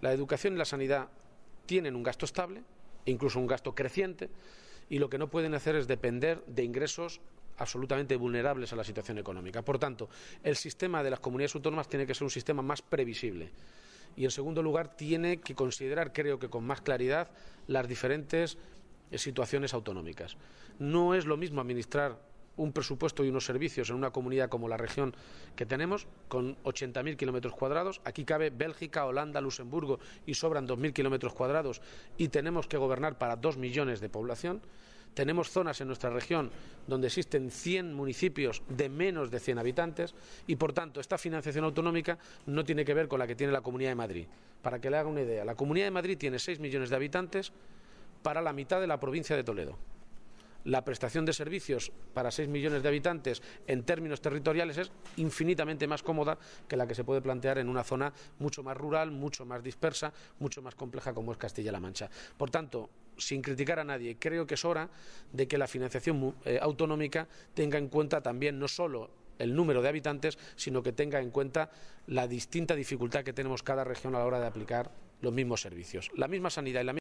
La educación y la sanidad tienen un gasto estable, incluso un gasto creciente, y lo que no pueden hacer es depender de ingresos absolutamente vulnerables a la situación económica. Por tanto, el sistema de las comunidades autónomas tiene que ser un sistema más previsible. Y, en segundo lugar, tiene que considerar, creo que con más claridad, las diferentes situaciones autonómicas. No es lo mismo administrar un presupuesto y unos servicios en una comunidad como la región que tenemos, con 80.000 kilómetros cuadrados. Aquí cabe Bélgica, Holanda, Luxemburgo y sobran 2.000 kilómetros cuadrados y tenemos que gobernar para 2 millones de población. Tenemos zonas en nuestra región donde existen 100 municipios de menos de 100 habitantes y, por tanto, esta financiación autonómica no tiene que ver con la que tiene la Comunidad de Madrid. Para que le haga una idea, la Comunidad de Madrid tiene 6 millones de habitantes para la mitad de la provincia de Toledo. La prestación de servicios para 6 millones de habitantes en términos territoriales es infinitamente más cómoda que la que se puede plantear en una zona mucho más rural, mucho más dispersa, mucho más compleja como es Castilla-La Mancha. Por tanto, sin criticar a nadie, creo que es hora de que la financiación autonómica tenga en cuenta también no solo el número de habitantes, sino que tenga en cuenta la distinta dificultad que tenemos cada región a la hora de aplicar los mismos servicios. La misma sanidad y la